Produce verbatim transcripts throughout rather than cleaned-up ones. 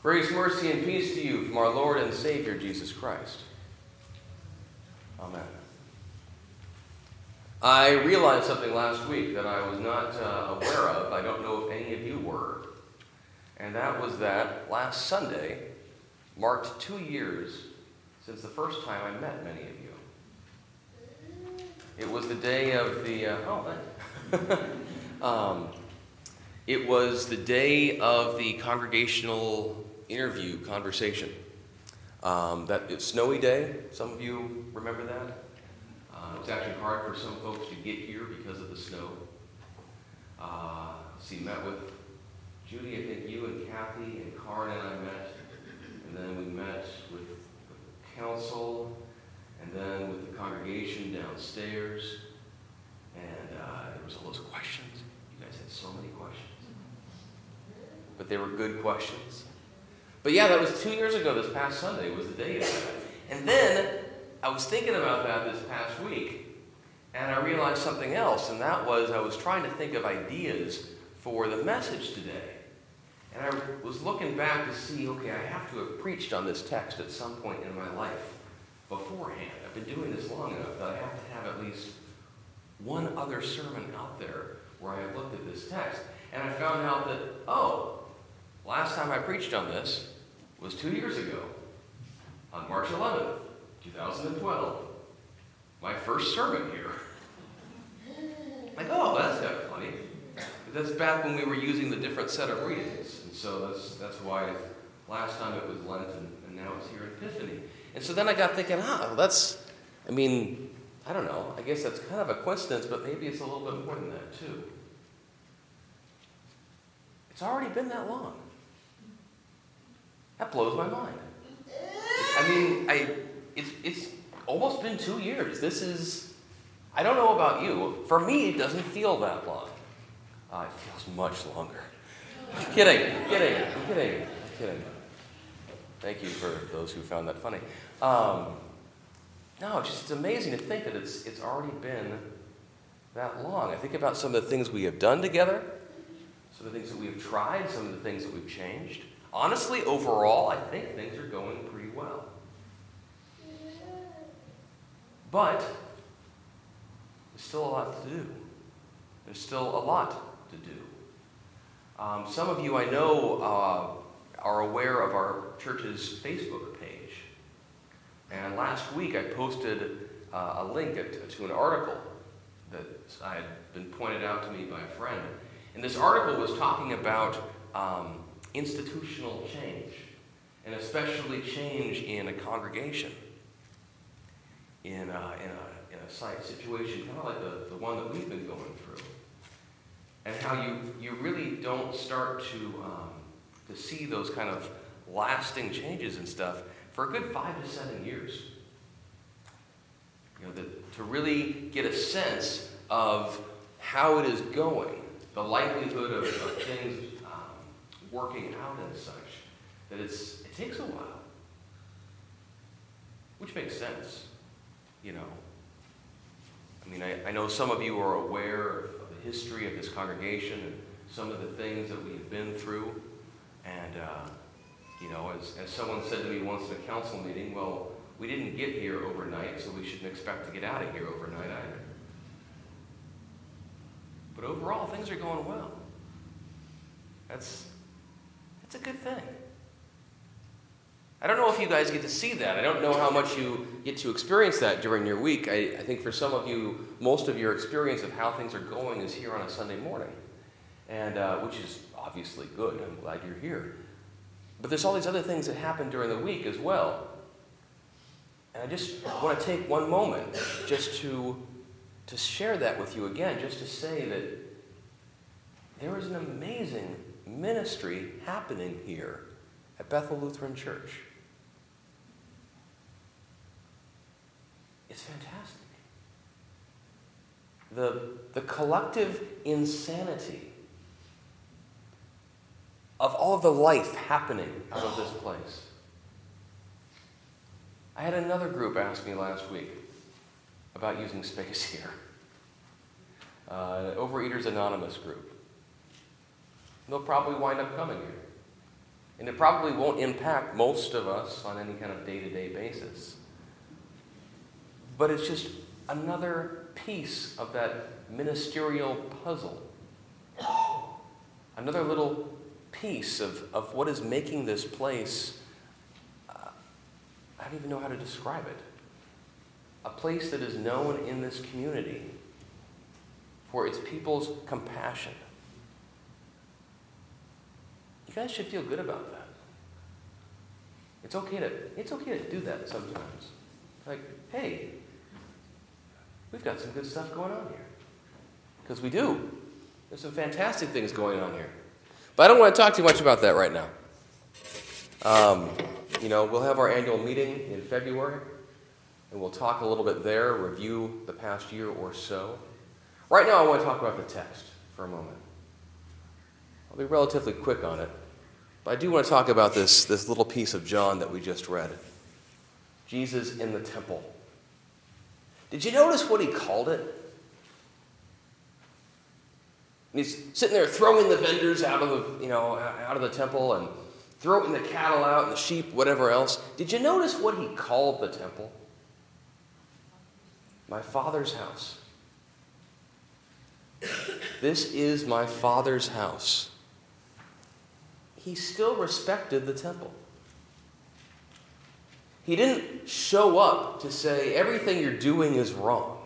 Grace, mercy, and peace to you from our Lord and Savior, Jesus Christ. Amen. I realized something last week that I was not uh, aware of. I don't know if any of you were. And that was that last Sunday marked two years since the first time I met many of you. It was the day of the... Uh, oh, thanks. um, it was the day of the congregational interview conversation. Um, that it's snowy day. Some of you remember that. Uh, it was actually hard for some folks to get here because of the snow. Uh, so you met with Judy, I think you and Kathy and Karen and I met. And then we met with the council and then with the congregation downstairs. And uh, there was all those questions. You guys had so many questions. But they were good questions. But yeah, that was two years ago this past Sunday was the day of that. And then I was thinking about that this past week, and I realized something else, and that was I was trying to think of ideas for the message today. And I was looking back to see, okay, I have to have preached on this text at some point in my life beforehand. I've been doing this long enough that I have to have at least one other sermon out there where I have looked at this text. And I found out that, oh, last time I preached on this was two years ago, on March eleventh, twenty twelve. My first sermon here. Like, oh, that's kind of funny. That's back when we were using the different set of readings. And so that's that's why last time it was Lent and, and now it's here in Epiphany. And so then I got thinking, ah, well, that's, I mean, I don't know. I guess that's kind of a coincidence, but maybe it's a little bit more than that, too. It's already been that long. That blows my mind. I mean, I it's it's almost been two years. This is, I don't know about you. For me, it doesn't feel that long. Uh, it feels much longer. I'm kidding, I'm kidding, I'm kidding, I'm kidding. Thank you for those who found that funny. Um, no, just it's amazing to think that it's it's already been that long. I think about some of the things we have done together, some of the things that we've tried, some of the things that we've changed. Honestly, overall, I think things are going pretty well. But there's still a lot to do. There's still a lot to do. Um, some of you I know uh, are aware of our church's Facebook page. And last week I posted uh, a link at, to an article that I had been pointed out to me by a friend. And this article was talking about um, institutional change, and especially change in a congregation, in a, in a, in a site situation, kind of like the, the one that we've been going through, and how you, you really don't start to, um, to see those kind of lasting changes and stuff for a good five to seven years. You know, the, to really get a sense of how it is going, the likelihood of, of things working out and such, that it's it takes a while. Which makes sense, you know. I mean, I, I know some of you are aware of, of the history of this congregation and some of the things that we've been through. And, uh, you know, as, as someone said to me once in a council meeting, well, we didn't get here overnight, so we shouldn't expect to get out of here overnight either. But overall, things are going well. That's It's a good thing. I don't know if you guys get to see that. I don't know how much you get to experience that during your week. I, I think for some of you, most of your experience of how things are going is here on a Sunday morning, and uh, which is obviously good. I'm glad you're here. But there's all these other things that happen during the week as well. And I just want to take one moment just to, to share that with you again, just to say that there is an amazing ministry happening here at Bethel Lutheran Church. It's fantastic. The, the collective insanity of all of the life happening out of this place. I had another group ask me last week about using space here. Uh, Overeaters Anonymous group. They'll probably wind up coming here. And it probably won't impact most of us on any kind of day-to-day basis. But it's just another piece of that ministerial puzzle. Another little piece of, of what is making this place, uh, I don't even know how to describe it, a place that is known in this community for its people's compassion. You guys should feel good about that. It's okay to, it's okay to do that sometimes. Like, hey, we've got some good stuff going on here. Because we do. There's some fantastic things going on here. But I don't want to talk too much about that right now. Um, you know, we'll have our annual meeting in February, and we'll talk a little bit there, review the past year or so. Right now, I want to talk about the text for a moment. I'll be relatively quick on it, but I do want to talk about this, this little piece of John that we just read. Jesus in the temple. Did you notice what he called it? And he's sitting there throwing the vendors out of the, you know, out of the temple and throwing the cattle out and the sheep, whatever else. Did you notice what he called the temple? My Father's house. This is my Father's house. He still respected the temple. He didn't show up to say everything you're doing is wrong.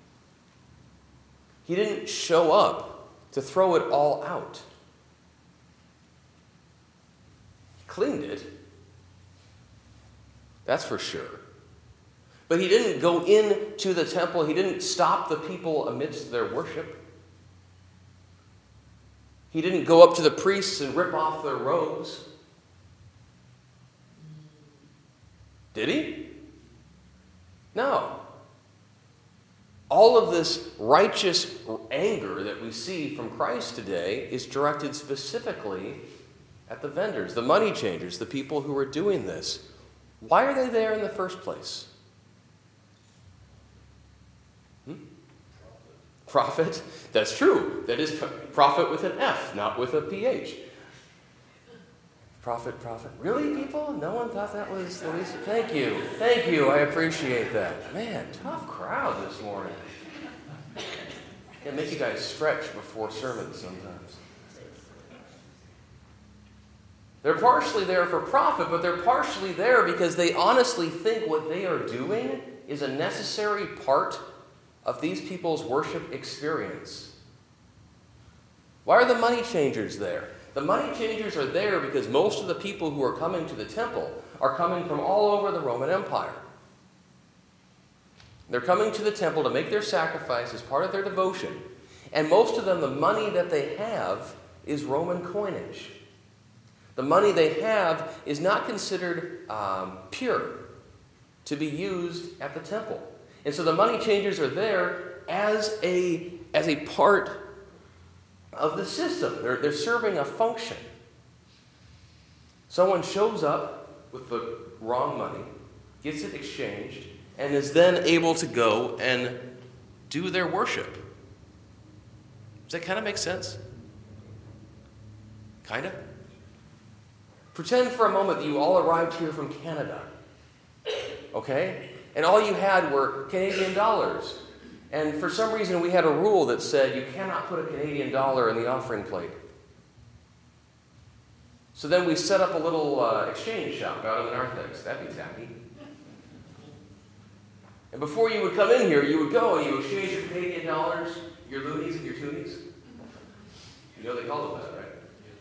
He didn't show up to throw it all out. He cleaned it. That's for sure. But he didn't go into the temple. He didn't stop the people amidst their worship. He didn't go up to the priests and rip off their robes. Did he? No. All of this righteous anger that we see from Christ today is directed specifically at the vendors, the money changers, the people who are doing this. Why are they there in the first place? Hmm? Profit? That's true. That is profit with an F, not with a P H. Profit, profit. Really, people? No one thought that was the least? Thank you. Thank you. I appreciate that. Man, tough crowd this morning. It makes you guys stretch before sermons sometimes. They're partially there for profit, but they're partially there because they honestly think what they are doing is a necessary part of these people's worship experience. Why are the money changers there? The money changers are there because most of the people who are coming to the temple are coming from all over the Roman Empire. They're coming to the temple to make their sacrifice as part of their devotion. And most of them, the money that they have is Roman coinage. The money they have is not considered um, pure to be used at the temple. And so the money changers are there as a, as a part of the system. They're, they're serving a function. Someone shows up with the wrong money, gets it exchanged, and is then able to go and do their worship. Does that kind of make sense? Kind of? Pretend for a moment that you all arrived here from Canada. Okay? And all you had were Canadian dollars. And for some reason we had a rule that said you cannot put a Canadian dollar in the offering plate. So then we set up a little uh, exchange shop out in the narthex. That'd be tacky. And before you would come in here, you would go and you exchange your Canadian dollars, your loonies and your toonies. You know they call it that, right?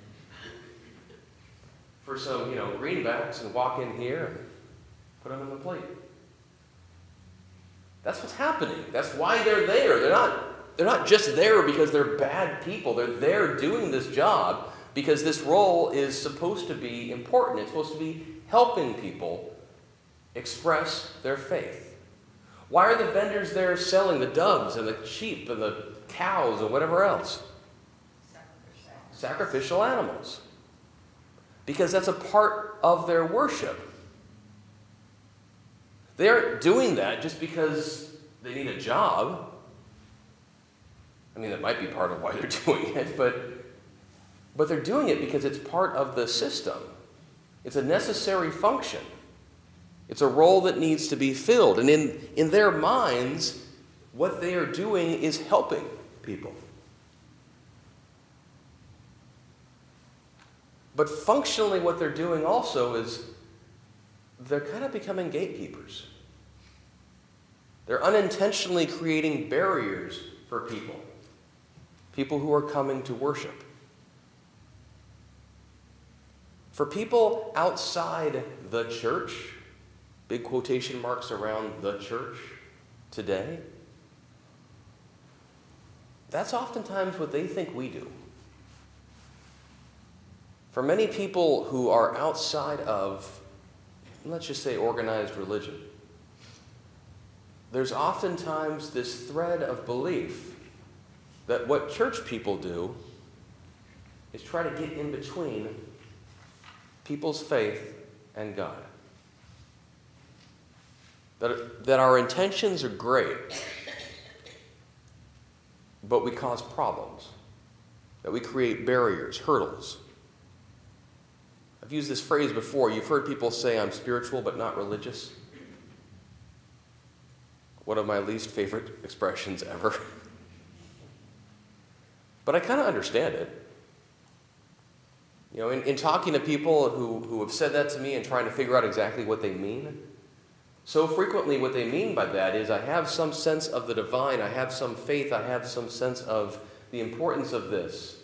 For some, you know, greenbacks, and walk in here and put them in the plate. That's what's happening. That's why they're there. They're not, they're not just there because they're bad people. They're there doing this job because this role is supposed to be important. It's supposed to be helping people express their faith. Why are the vendors there selling the doves and the sheep and the cows and whatever else? Sacrificial, Sacrificial animals. Because that's a part of their worship. They aren't doing that just because they need a job. I mean, that might be part of why they're doing it, but, but they're doing it because it's part of the system. It's a necessary function. It's a role that needs to be filled. And in, in their minds, what they are doing is helping people. But functionally, what they're doing also is they're kind of becoming gatekeepers. They're unintentionally creating barriers for people, people who are coming to worship. For people outside the church, big quotation marks around the church today, that's oftentimes what they think we do. For many people who are outside of, let's just say, organized religion, there's oftentimes this thread of belief that what church people do is try to get in between people's faith and God. That, that our intentions are great, but we cause problems. That we create barriers, hurdles. I've used this phrase before. You've heard people say, I'm spiritual but not religious. One of my least favorite expressions ever. But I kind of understand it. You know, in, in talking to people who, who have said that to me and trying to figure out exactly what they mean, so frequently what they mean by that is I have some sense of the divine, I have some faith, I have some sense of the importance of this.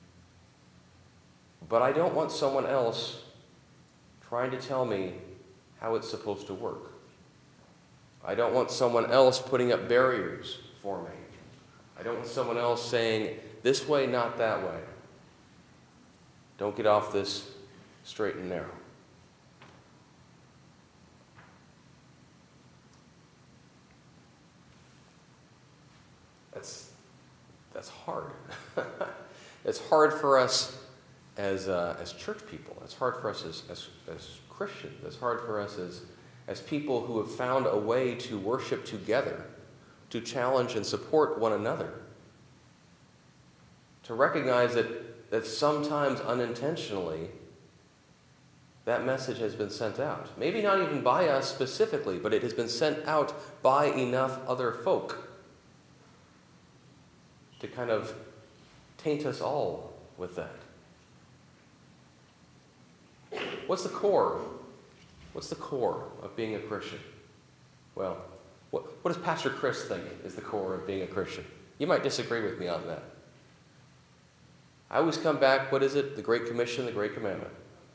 But I don't want someone else trying to tell me how it's supposed to work. I don't want someone else putting up barriers for me. I don't want someone else saying, this way, not that way. Don't get off this straight and narrow. That's, that's hard. It's hard for us as, uh, as church people. It's hard for us as, as, as Christians. It's hard for us as, as people who have found a way to worship together, to challenge and support one another, to recognize that, that sometimes unintentionally that message has been sent out. Maybe not even by us specifically, but it has been sent out by enough other folk to kind of taint us all with that. What's the core? What's the core of being a Christian? Well, what, what does Pastor Chris think is the core of being a Christian? You might disagree with me on that. I always come back, what is it? The Great Commission, the Great Commandment.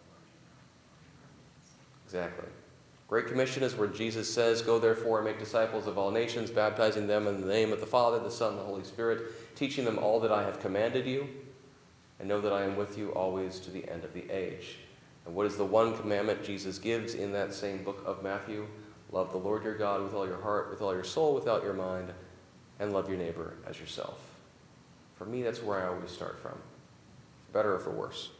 Exactly. Great Commission is where Jesus says, go therefore and make disciples of all nations, baptizing them in the name of the Father, the Son, and the Holy Spirit, teaching them all that I have commanded you, and know that I am with you always to the end of the age. And what is the one commandment Jesus gives in that same book of Matthew? Love the Lord your God with all your heart, with all your soul, without your mind, and love your neighbor as yourself. For me, that's where I always start from, for better or for worse.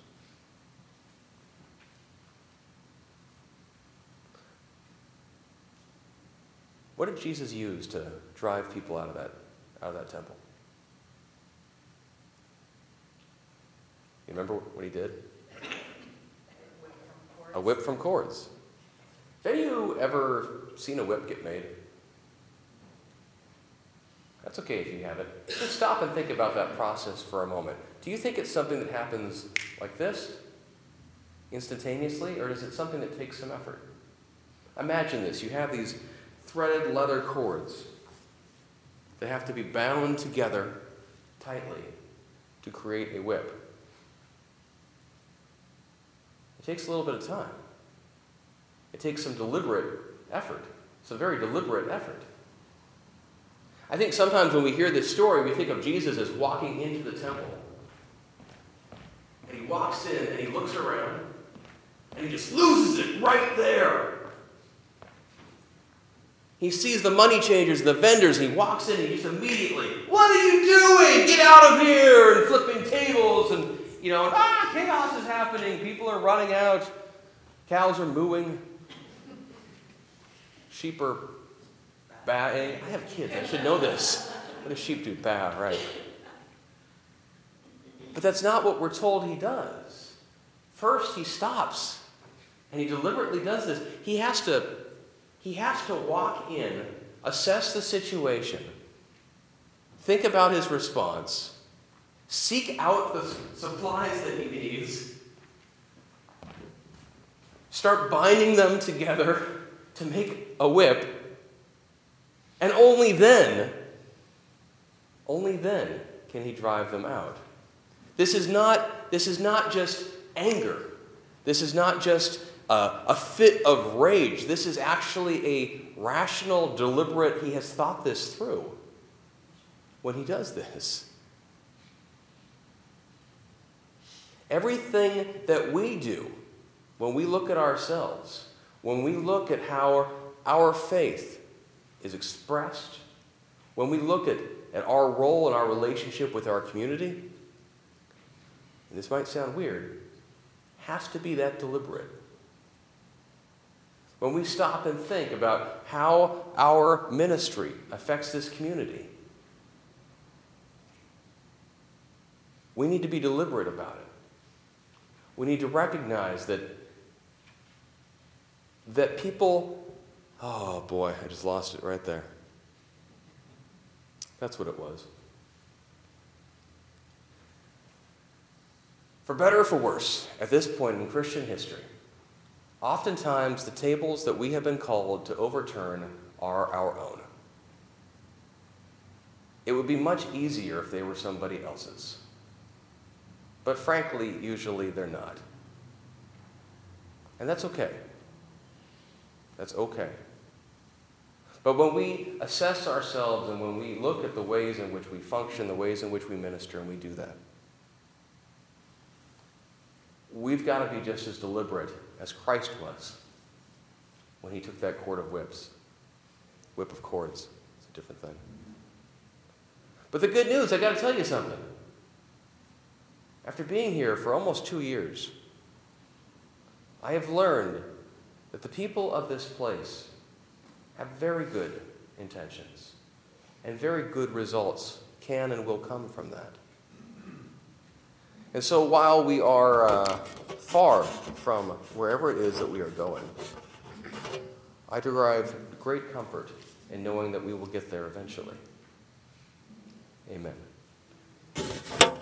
What did Jesus use to drive people out of that, out of that temple? You remember what he did? A whip from cords. Have you ever seen a whip get made? That's okay if you haven't. Just stop and think about that process for a moment. Do you think it's something that happens like this, instantaneously, or is it something that takes some effort? Imagine this. You have these threaded leather cords that have to be bound together tightly to create a whip. It takes a little bit of time. It takes some deliberate effort. It's a very deliberate effort. I think sometimes when we hear this story, we think of Jesus as walking into the temple. And he walks in and he looks around and he just loses it right there. He sees the money changers and the vendors and he walks in and he just immediately, what are you doing? Get out of here! And flipping tables and, you know, and, ah, chaos is happening. People are running out. Cows are mooing. Sheep are baaing. I have kids. I should know this. What does sheep do? Baa, right. But that's not what we're told he does. First, he stops And he deliberately does this. He has to, he has to walk in, assess the situation, think about his response, seek out the supplies that he needs, start binding them together to make a whip, and only then, only then can he drive them out. This is not, this is not just anger. This is not just uh, a fit of rage. This is actually a rational, deliberate, he has thought this through when he does this. Everything that we do, when we look at ourselves, when we look at how our faith is expressed, when we look at, at our role in our relationship with our community, and this might sound weird, has to be that deliberate. When we stop and think about how our ministry affects this community, we need to be deliberate about it. We need to recognize that, that people, oh boy, I just lost it right there. That's what it was. For better or for worse, at this point in Christian history, oftentimes the tables that we have been called to overturn are our own. It would be much easier if they were somebody else's. But frankly, usually they're not. And that's okay. That's okay. But when we assess ourselves and when we look at the ways in which we function, the ways in which we minister, and we do that, we've got to be just as deliberate as Christ was when he took that cord of whips. Whip of cords. It's a different thing. But the good news, I got to tell you something. After being here for almost two years, I have learned that the people of this place have very good intentions, and very good results can and will come from that. And so while we are uh, far from wherever it is that we are going, I derive great comfort in knowing that we will get there eventually. Amen.